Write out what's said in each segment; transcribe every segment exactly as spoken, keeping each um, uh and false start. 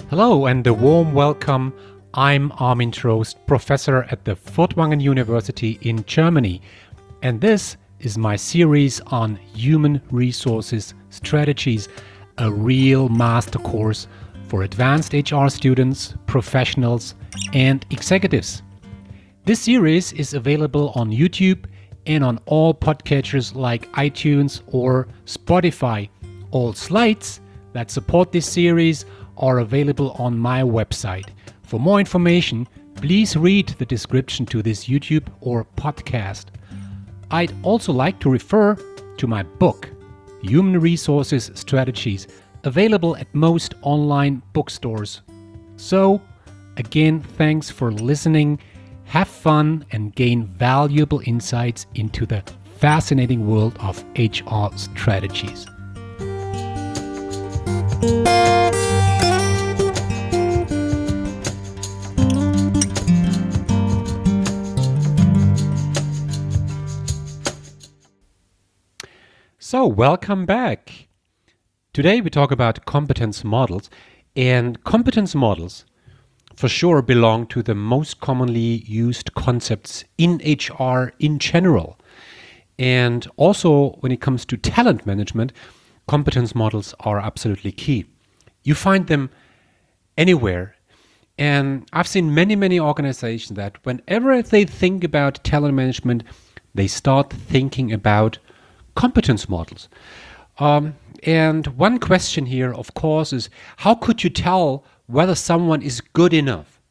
Hello and a warm welcome. I'm Armin Trost, professor at the Furtwangen University in Germany, and this is my series on human resources strategies, a real master course for advanced H R students, professionals, and executives. This series is available on YouTube and on all podcatchers like iTunes or Spotify. All slides that support this series are available on my website. For more information, please read the description to this YouTube or podcast. I'd also like to refer to my book, Human Resources Strategies, available at most online bookstores. So, again, thanks for listening. Have fun and gain valuable insights into the fascinating world of H R strategies. So, welcome back. Today we talk about competence models, and competence models for sure belong to the most commonly used concepts in H R in general. And also when it comes to talent management, competence models are absolutely key. You find them anywhere. And I've seen many, many organizations that whenever they think about talent management, they start thinking about competence models. Um, and one question here, of course, is how could you tell whether someone is good enough?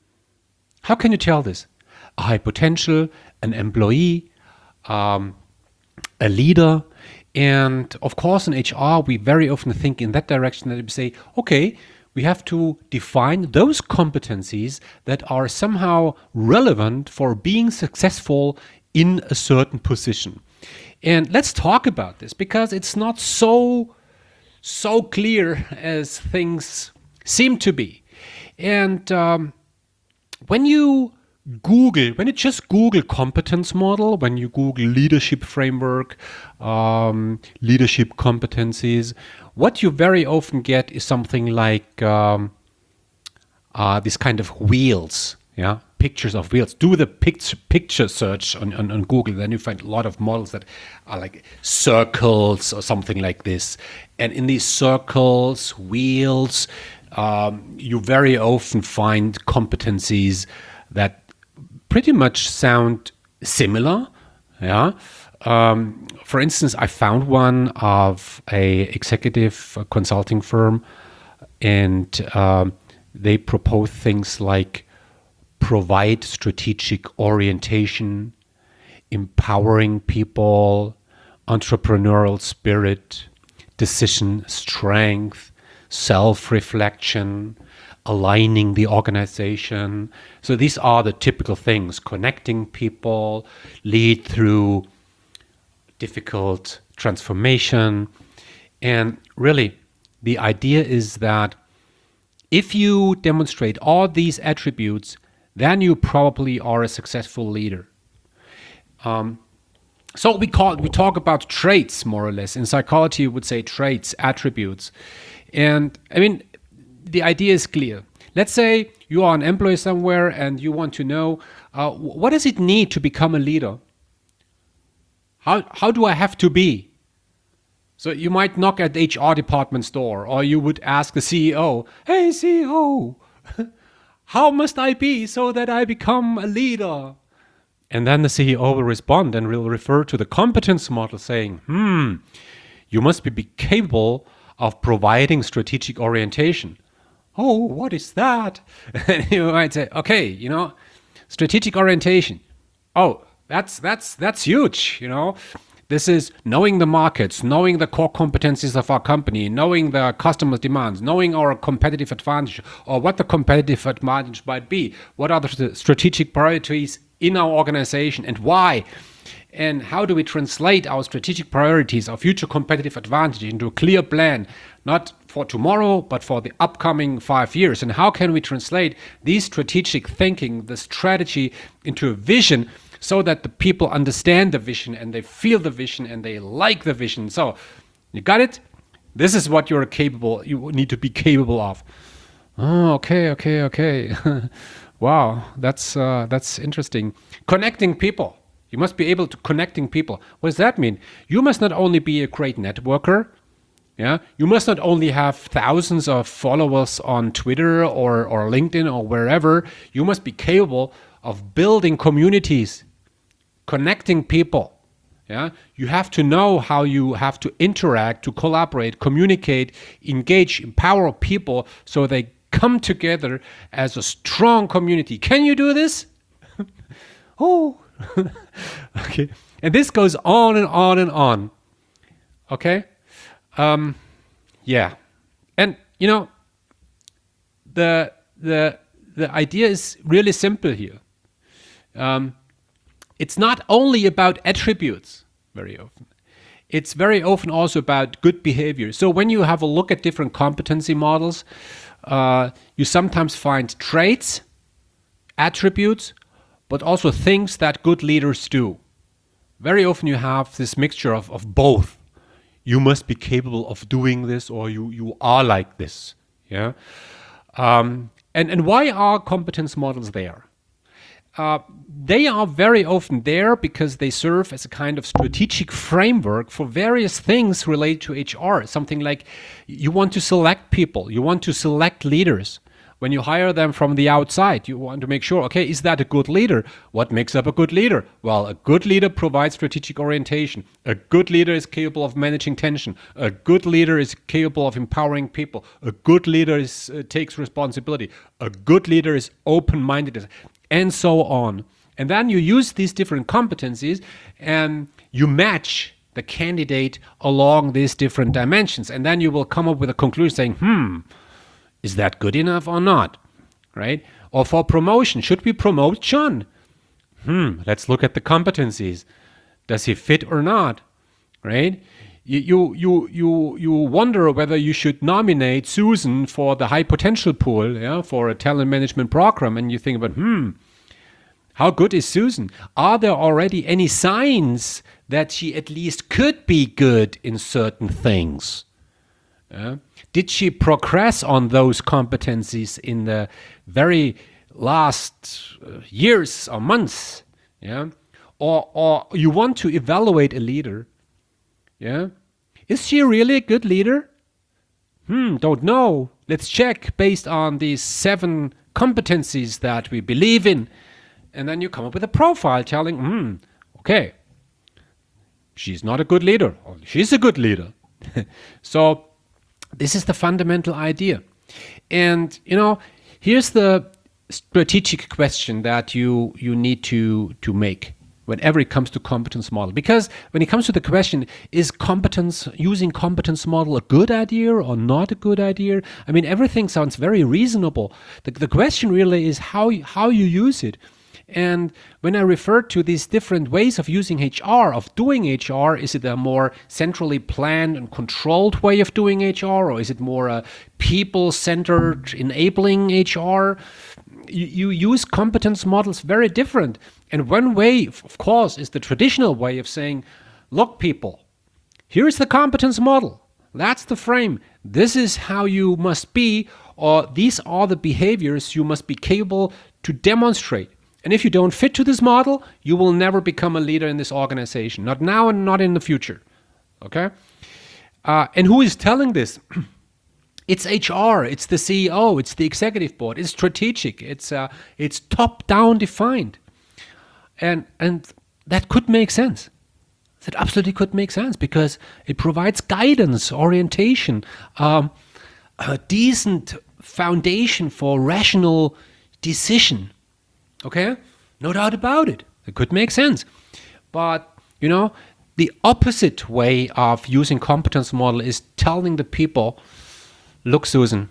How can you tell this? A high potential, an employee, um, a leader. And of course, in H R, we very often think in that direction, that we say, okay, we have to define those competencies that are somehow relevant for being successful in a certain position. And let's talk about this because it's not so so clear as things seem to be. And um, when you Google, when you just Google competence model, when you Google leadership framework, um, leadership competencies, what you very often get is something like um, uh, this kind of wheels, yeah, pictures of wheels. Do the picture picture search on, on, on Google, then you find a lot of models that are like circles or something like this. And in these circles, wheels, um, you very often find competencies that pretty much sound similar. Yeah. Um, for instance, I found one of a executive consulting firm, and um, they propose things like provide strategic orientation, empowering people, entrepreneurial spirit, decision strength, self-reflection, aligning the organization. So these are the typical things: connecting people, lead through difficult transformation. And really, the idea is that if you demonstrate all these attributes, then you probably are a successful leader. Um, so we call we talk about traits, more or less. In psychology, you would say traits, attributes. And I mean, the idea is clear. Let's say you are an employee somewhere and you want to know, uh, what does it need to become a leader? How, how do I have to be? So you might knock at the H R department's door, or you would ask the C E O, hey, C E O, how must I be so that I become a leader? And then the C E O will respond and will refer to the competence model saying, hmm, you must be capable of providing strategic orientation. Oh, what is that? And you might say, okay, you know, strategic orientation. Oh, that's that's that's huge, you know. This is knowing the markets, knowing the core competencies of our company, knowing the customer's demands, knowing our competitive advantage, or what the competitive advantage might be. What are the strategic priorities in our organization and why? And how do we translate our strategic priorities, our future competitive advantage into a clear plan, not for tomorrow, but for the upcoming five years? And how can we translate these strategic thinking, the strategy, into a vision so that the people understand the vision and they feel the vision and they like the vision? So, you got it? This is what you're capable, you need to be capable of. Oh, okay, okay, okay. Wow, that's uh, that's interesting. Connecting people. You must be able to connecting people. What does that mean? You must not only be a great networker. Yeah, you must not only have thousands of followers on Twitter or or LinkedIn or wherever. You must be capable of building communities, connecting people. Yeah, you have to know how you have to interact, to collaborate, communicate, engage, empower people so they come together as a strong community. Can you do this? Oh, okay. And this goes on and on and on. Okay. Um, yeah. And you know, the the the idea is really simple here. Um, it's not only about attributes very often. It's very often also about good behavior. So when you have a look at different competency models, uh, you sometimes find traits, attributes, but also things that good leaders do. Very often you have this mixture of, of both. You must be capable of doing this, or you, you are like this. Yeah. Um, and, and why are competence models there? Uh, they are very often there because they serve as a kind of strategic framework for various things related to H R. Something like you want to select people, you want to select leaders. When you hire them from the outside, you want to make sure, okay, is that a good leader? What makes up a good leader? Well, a good leader provides strategic orientation. A good leader is capable of managing tension. A good leader is capable of empowering people. A good leader is, uh, takes responsibility. A good leader is open-minded, and so on. And then you use these different competencies and you match the candidate along these different dimensions. And then you will come up with a conclusion saying, hmm, is that good enough or not? Right? Or for promotion, should we promote John? Hmm, let's look at the competencies. Does he fit or not? Right? You, you, you, you, you wonder whether you should nominate Susan for the high potential pool, yeah, for a talent management program. And you think about, hmm, how good is Susan? Are there already any signs that she at least could be good in certain things? Yeah. Did she progress on those competencies in the very last uh, years or months? Yeah. Or, or you want to evaluate a leader. Yeah. Is she really a good leader? Hmm, don't know. Let's check based on these seven competencies that we believe in. And then you come up with a profile telling, hmm, okay, she's not a good leader. Or she's a good leader. So this is the fundamental idea. And, you know, here's the strategic question that you, you need to, to make whenever it comes to competence model. Because when it comes to the question, is competence, using competence model a good idea or not a good idea? I mean, everything sounds very reasonable. The, the question really is how, how you use it. And when I refer to these different ways of using H R, of doing H R, is it a more centrally planned and controlled way of doing H R, or is it more a people-centered enabling H R? You, you use competence models very different. And one way, of course, is the traditional way of saying, look, people, here's the competence model. That's the frame. This is how you must be, or these are the behaviors you must be capable to demonstrate. And if you don't fit to this model, you will never become a leader in this organization. Not now and not in the future. Okay? Uh, and who is telling this? It's H R, it's the C E O, it's the executive board, it's strategic, it's uh, it's top-down defined. And, and that could make sense. That absolutely could make sense because it provides guidance, orientation, um, a decent foundation for rational decision. Okay? No doubt about it. It could make sense. But, you know, the opposite way of using competence model is telling the people, look, Susan,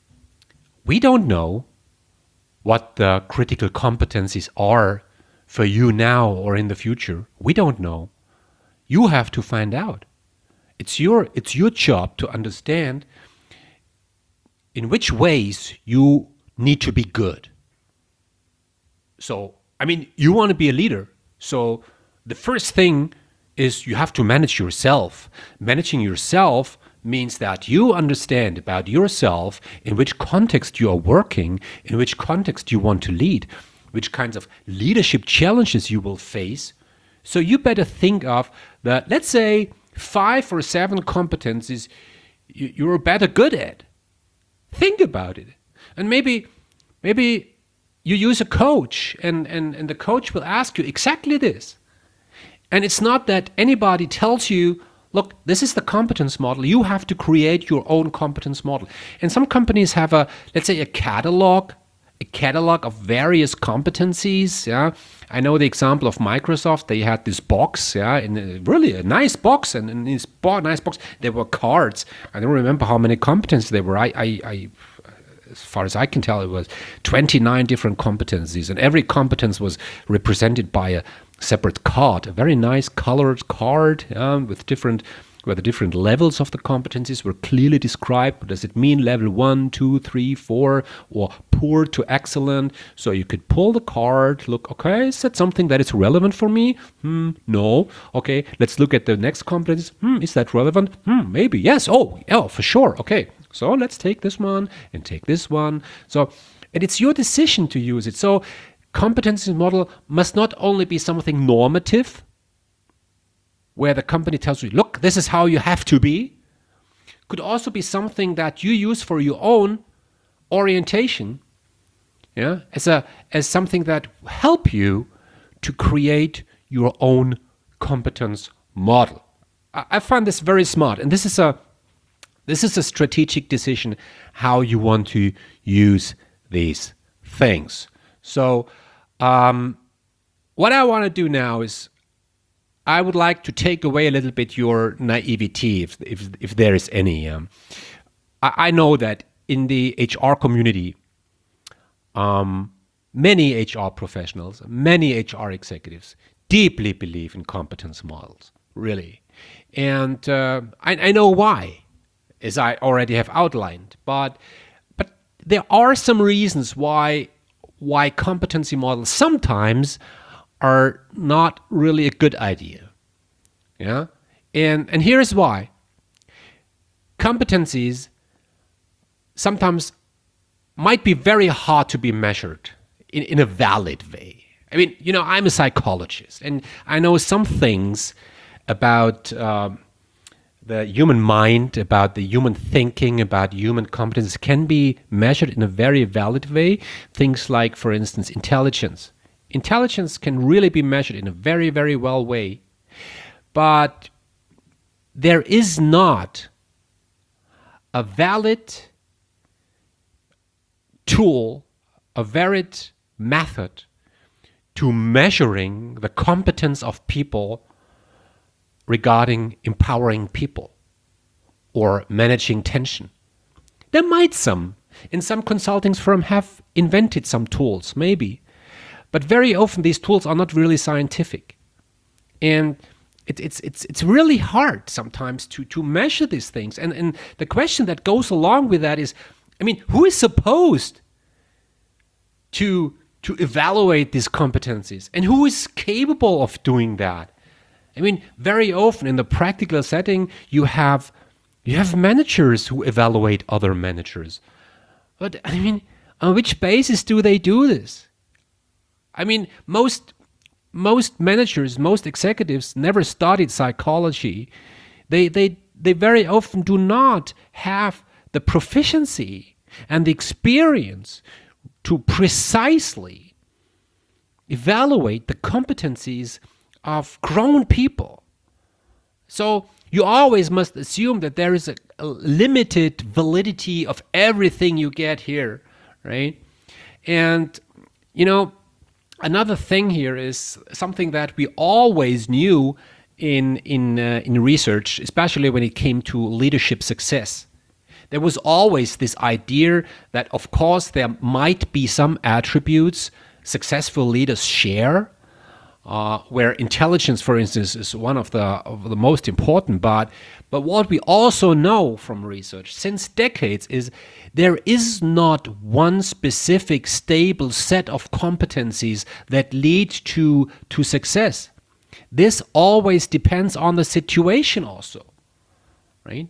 we don't know what the critical competencies are for you now or in the future. We don't know. You have to find out. It's your, it's your job to understand in which ways you need to be good. So, I mean, you want to be a leader. So the first thing is you have to manage yourself. Managing yourself means that you understand about yourself, in which context you are working, in which context you want to lead, which kinds of leadership challenges you will face. So you better think of the, let's say, five or seven competencies you're better good at. Think about it. And maybe maybe you use a coach, and, and, and the coach will ask you exactly this. And it's not that anybody tells you, look, this is the competence model. You have to create your own competence model. And some companies have a, let's say, a catalog, a catalog of various competencies. Yeah, I know the example of Microsoft. They had this box, yeah, and really a nice box. And in this bo- nice box, there were cards. I don't remember how many competencies there were. I, I, I as far as I can tell, it was twenty-nine different competencies, and every competence was represented by a separate card, a very nice colored card um, with different, where the different levels of the competencies were clearly described. What does it mean? Level one, two, three, four, or poor to excellent. So you could pull the card, look, okay, is that something that is relevant for me? Hmm, no. Okay, let's look at the next competence. Hmm, is that relevant? Hmm, maybe. Yes. Oh, oh, for sure. Okay. So let's take this one and take this one. So, and it's your decision to use it. So competency model must not only be something normative, where the company tells you, look, this is how you have to be. Could also be something that you use for your own orientation, yeah, as a as something that help you to create your own competence model. I, I find this very smart, and this is a this is a strategic decision how you want to use these things. So, um, what I want to do now is, I would like to take away a little bit your naivety, if if, if there is any. Um, I, I know that in the H R community, um, many H R professionals, many H R executives deeply believe in competence models, really. And uh, I, I know why, as I already have outlined. But but there are some reasons why why competency models sometimes are not really a good idea. Yeah? And and here's why. Competencies sometimes might be very hard to be measured in, in a valid way. I mean, you know, I'm a psychologist, and I know some things about um, the human mind, about the human thinking, about human competence can be measured in a very valid way. Things like, for instance, intelligence. Intelligence can really be measured in a very, very well way. But there is not a valid tool, a valid method to measuring the competence of people regarding empowering people or managing tension. There might some, in some consulting firms have invented some tools, maybe. But very often these tools are not really scientific. And it, it's it's it's really hard sometimes to, to measure these things. And, and the question that goes along with that is, I mean, who is supposed to, to evaluate these competencies? And who is capable of doing that? I mean, very often in the practical setting, you have you have managers who evaluate other managers. But I mean, on which basis do they do this? I mean, most most managers, most executives never studied psychology. They they they very often do not have the proficiency and the experience to precisely evaluate the competencies of grown people. So you always must assume that there is a, a limited validity of everything you get here, right? And, you know, another thing here is something that we always knew in in uh, in research, especially when it came to leadership success. There was always this idea that, of course, there might be some attributes successful leaders share, uh, where intelligence, for instance, is one of the of the most important. But but what we also know from research since decades is there is not one specific stable set of competencies that lead to to success. This always depends on the situation also, right?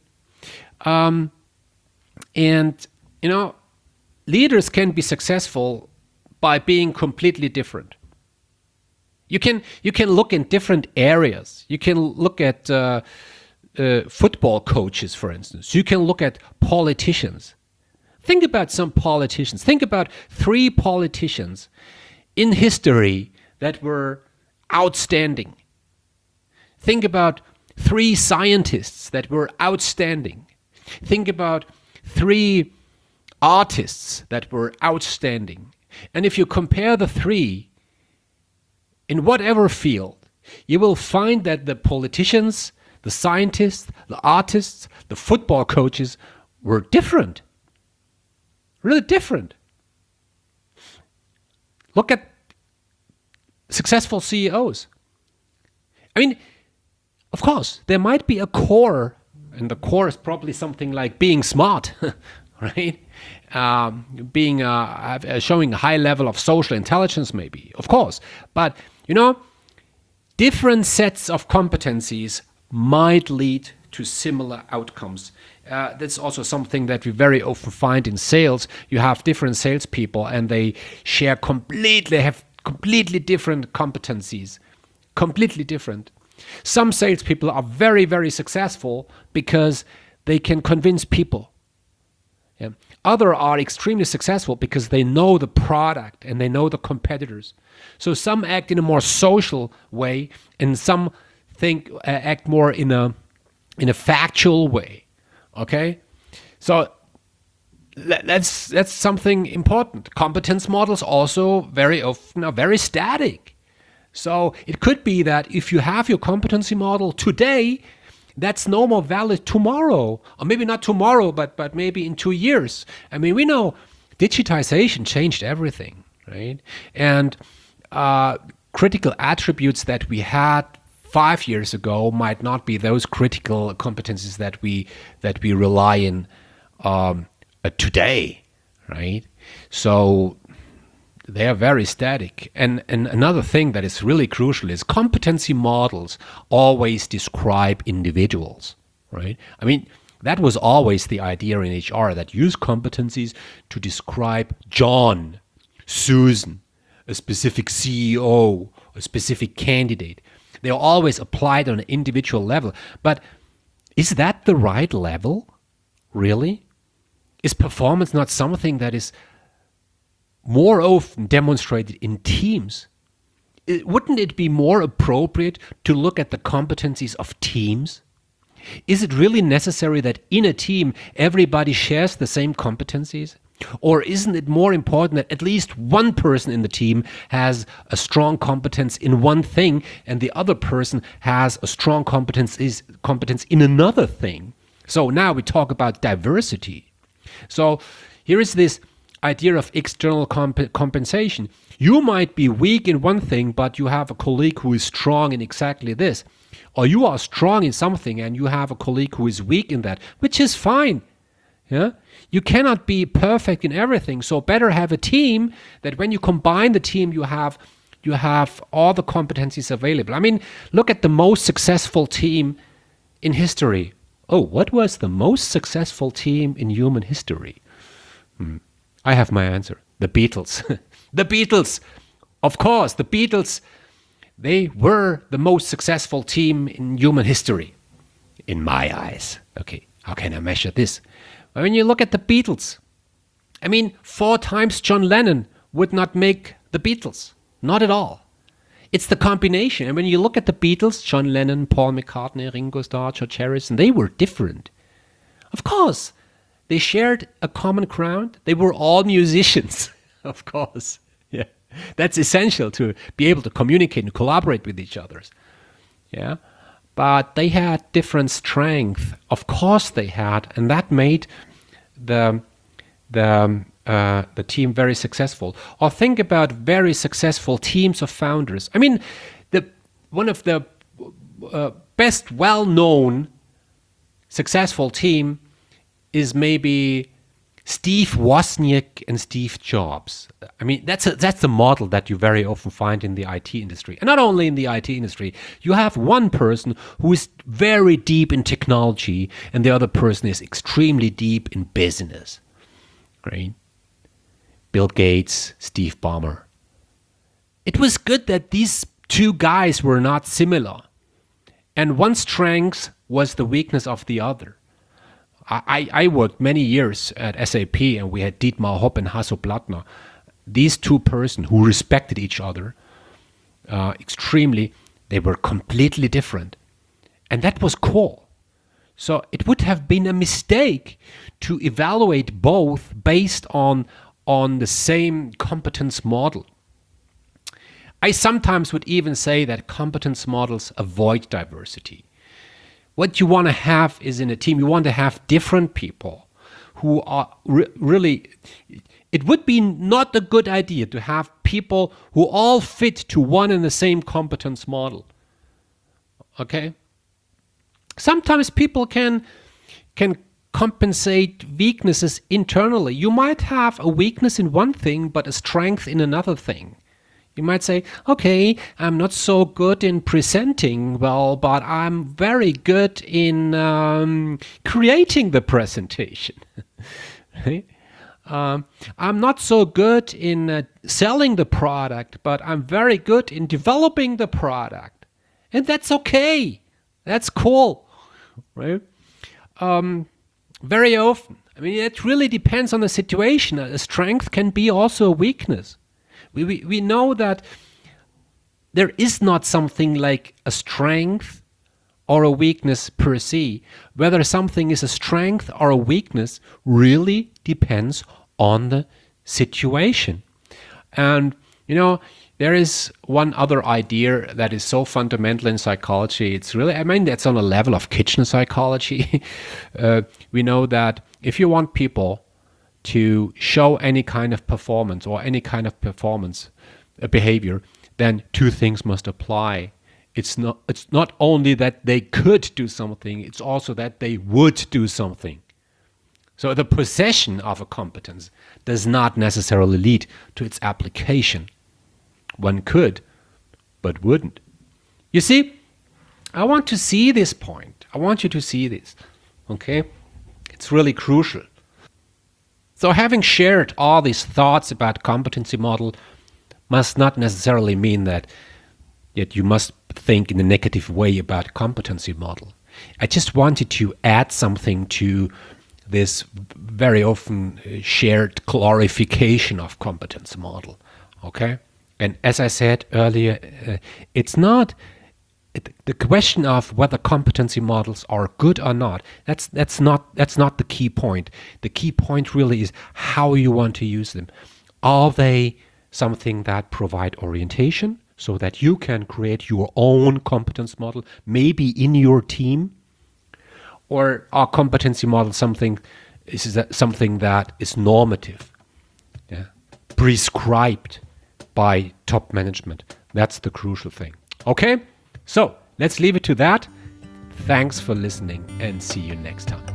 Um, and, you know, leaders can be successful by being completely different. You can you can look in different areas. You can look at uh, uh, football coaches, for instance. You can look at politicians. Think about some politicians. Think about three politicians in history that were outstanding. Think about three scientists that were outstanding. Think about three artists that were outstanding. And if you compare the three, in whatever field, you will find that the politicians, the scientists, the artists, the football coaches were different. Really different. Look at successful C E Os. I mean, of course, there might be a core, and the core is probably something like being smart, right? Um, being uh, showing a high level of social intelligence, maybe, of course. But, you know, different sets of competencies might lead to similar outcomes. Uh, that's also something that we very often find in sales. You have different salespeople and they share completely, have completely different competencies, completely different. Some salespeople are very, very successful because they can convince people. Yeah. Others are extremely successful because they know the product and they know the competitors. So some act in a more social way, and some think uh, act more in a in a factual way. Okay, so that's that's something important. Competence models also very often are very static. So it could be that if you have your competency model today, that's no more valid tomorrow, or maybe not tomorrow, but but maybe in two years. I mean, we know digitization changed everything, right? And uh, critical attributes that we had five years ago might not be those critical competencies that we that we rely in um, uh, today, right? So they are very static. And, and another thing that is really crucial is competency models always describe individuals, right? I mean, that was always the idea in H R, that use competencies to describe John, Susan, a specific C E O, a specific candidate. They are always applied on an individual level. But is that the right level? Really? Is performance not something that is more often demonstrated in teams? It, wouldn't it be more appropriate to look at the competencies of teams? Is it really necessary that in a team everybody shares the same competencies? Or isn't it more important that at least one person in the team has a strong competence in one thing and the other person has a strong competence is competence in another thing? So now we talk about diversity. So here is this idea of external comp- compensation. You might be weak in one thing, but you have a colleague who is strong in exactly this. Or you are strong in something and you have a colleague who is weak in that, which is fine. Yeah, you cannot be perfect in everything. So better have a team that when you combine the team, you have you have all the competencies available. I mean, look at the most successful team in history. Oh, what was the most successful team in human history? Hmm. I have my answer. The Beatles. The Beatles. Of course, the Beatles, they were the most successful team in human history, in my eyes. Okay, how can I measure this? When you look at the Beatles, I mean, four times John Lennon would not make the Beatles. Not at all. It's the combination. And when you look at the Beatles, John Lennon, Paul McCartney, Ringo Starr, George Harrison, they were different. Of course, they shared a common ground. They were all musicians, of course. Yeah, that's essential to be able to communicate and collaborate with each other. Yeah. But they had different strength. Of course they had, and that made the the uh, the team very successful. Or think about very successful teams of founders. I mean, the one of the uh, best well-known successful team is maybe Steve Wozniak and Steve Jobs. I mean, that's a, that's the model that you very often find in the I T industry. And not only in the I T industry, you have one person who is very deep in technology and the other person is extremely deep in business. Right? Bill Gates, Steve Ballmer. It was good that these two guys were not similar. And one strength was the weakness of the other. I, I worked many years at S A P and we had Dietmar Hopp and Hasso Plattner. These two persons who respected each other uh, extremely, they were completely different. And that was cool. So it would have been a mistake to evaluate both based on, on the same competence model. I sometimes would even say that competence models avoid diversity. What you want to have is in a team, you want to have different people who are re- really, it would be not a good idea to have people who all fit to one and the same competence model. Okay? Sometimes people can, can compensate weaknesses internally. You might have a weakness in one thing, but a strength in another thing. You might say, okay, I'm not so good in presenting well, but I'm very good in um, creating the presentation. Right? um, I'm not so good in uh, selling the product, but I'm very good in developing the product. And that's okay. That's cool. Right? Um, very often, I mean, it really depends on the situation. A strength can be also a weakness. We, we we know that there is not something like a strength or a weakness per se. Whether something is a strength or a weakness really depends on the situation. And, you know, there is one other idea that is so fundamental in psychology. It's really, I mean, that's on a level of kitchen psychology. uh, we know that if you want people to show any kind of performance or any kind of performance uh, behavior, then two things must apply. It's not, it's not only that they could do something, it's also that they would do something. So the possession of a competence does not necessarily lead to its application. One could, but wouldn't. You see, I want to see this point. I want you to see this, okay? It's really crucial. So having shared all these thoughts about competency model must not necessarily mean that, that you must think in a negative way about competency model. I just wanted to add something to this very often shared glorification of competence model, okay? And as I said earlier, uh, it's not the question of whether competency models are good or not. That's that's not that's not the key point. The key point really is how you want to use them. Are they something that provide orientation so that you can create your own competence model, maybe in your team? Or are competency models something is that something that is normative, yeah, prescribed by top management? That's the crucial thing. Okay, so let's leave it to that. Thanks for listening and see you next time.